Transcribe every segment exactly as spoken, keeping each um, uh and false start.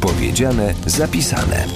Powiedziane, zapisane.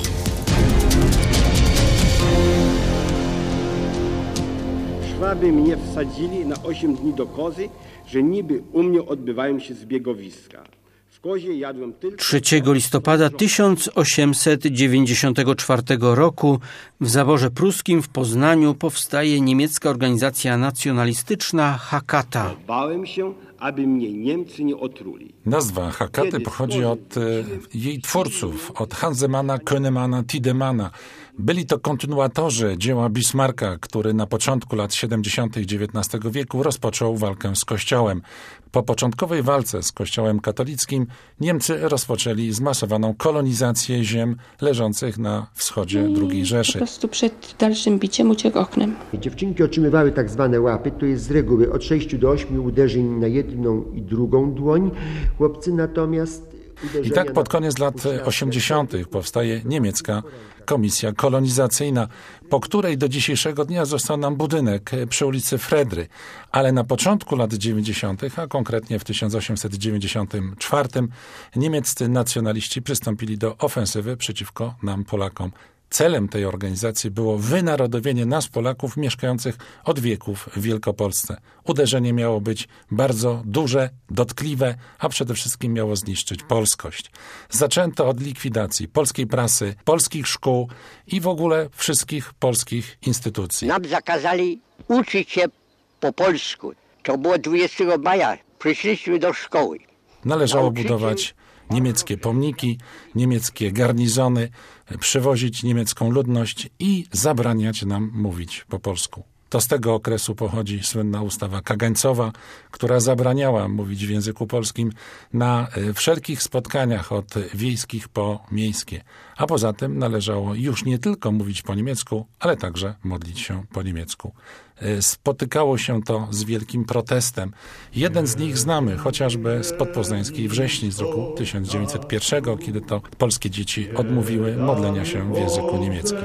Szwaby mnie wsadzili na osiem dni do kozy, że niby u mnie odbywają się zbiegowiska. W kozie jadłem tylko... trzeciego listopada tysiąc osiemset dziewięćdziesiątego czwartego roku w zaborze pruskim w Poznaniu powstaje niemiecka organizacja nacjonalistyczna Hakata. Bałem się, aby mnie Niemcy nie otruli. Nazwa Hakaty pochodzi od e, jej twórców, od Hansemana, Könemana, Tidemana. Byli to kontynuatorzy dzieła Bismarcka, który na początku lat siedemdziesiątych dziewiętnastego wieku rozpoczął walkę z Kościołem. Po początkowej walce z Kościołem katolickim Niemcy rozpoczęli zmasowaną kolonizację ziem leżących na wschodzie drugiej Rzeszy. Po prostu przed dalszym biciem uciekł oknem. Dziewczynki otrzymywały tak zwane łapy, to jest z reguły od sześciu do ośmiu uderzeń na jedną i drugą dłoń. Chłopcy natomiast... I tak pod koniec lat osiemdziesiątych powstaje niemiecka komisja kolonizacyjna, po której do dzisiejszego dnia został nam budynek przy ulicy Fredry. Ale na początku lat dziewięćdziesiątych, a konkretnie w tysiąc osiemset dziewięćdziesiątym czwartym, niemieccy nacjonaliści przystąpili do ofensywy przeciwko nam, Polakom. Celem tej organizacji było wynarodowienie nas, Polaków, mieszkających od wieków w Wielkopolsce. Uderzenie miało być bardzo duże, dotkliwe, a przede wszystkim miało zniszczyć polskość. Zaczęto od likwidacji polskiej prasy, polskich szkół i w ogóle wszystkich polskich instytucji. Nam zakazali uczyć się po polsku. To było dwudziestego maja. Przyszliśmy do szkoły. Należało budować niemieckie pomniki, niemieckie garnizony, przywozić niemiecką ludność i zabraniać nam mówić po polsku. To z tego okresu pochodzi słynna ustawa kagańcowa, która zabraniała mówić w języku polskim na wszelkich spotkaniach od wiejskich po miejskie. A poza tym należało już nie tylko mówić po niemiecku, ale także modlić się po niemiecku. Spotykało się to z wielkim protestem. Jeden z nich znamy chociażby z podpoznańskiej Wrześni z roku tysiąc dziewięćset pierwszego, kiedy to polskie dzieci odmówiły modlenia się w języku niemieckim.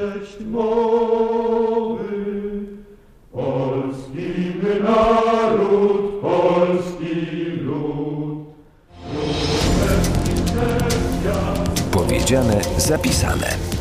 Polski naród, polski lud. Powiedziane, zapisane.